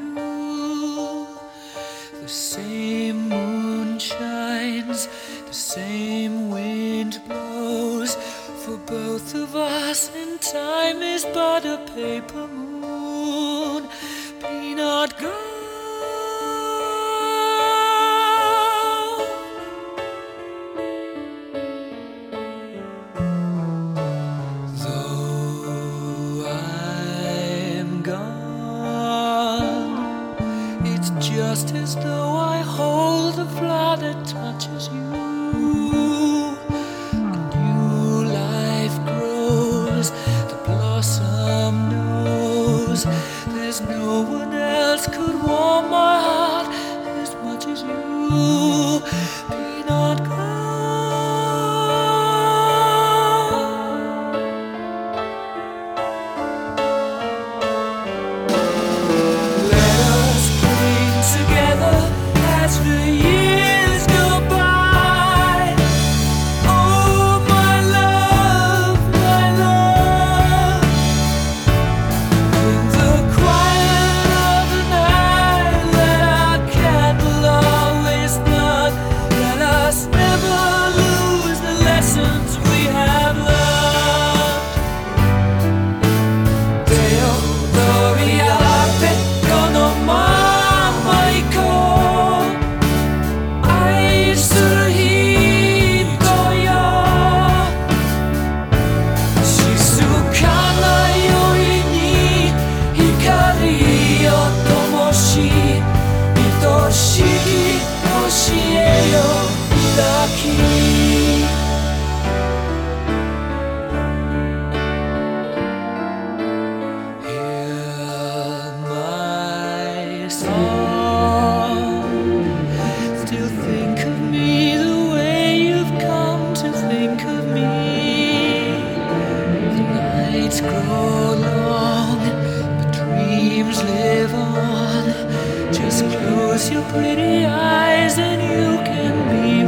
you. The same moon shines, the same wind blows for both of us, and time is but a paper moon. Be not gone. Though I'm gone, it's just as though I hold the flower that touches you. A new life grows, the blossom knows there's no one else could warm my heart as much as you. Be not gone. Let us cling together as the years go by. Oh, my love, my love. In the quiet of the night, let our candle always burn. Let us never lose the lessons we have learned. Deo gloria con mammaiko愛する人よ。静かな夜に光を灯し、愛しき教えよ抱き。Hear my song. Still think of me the way you've come to think of me. The nights grow long, but dreams live on. Just close your pretty eyes and you can be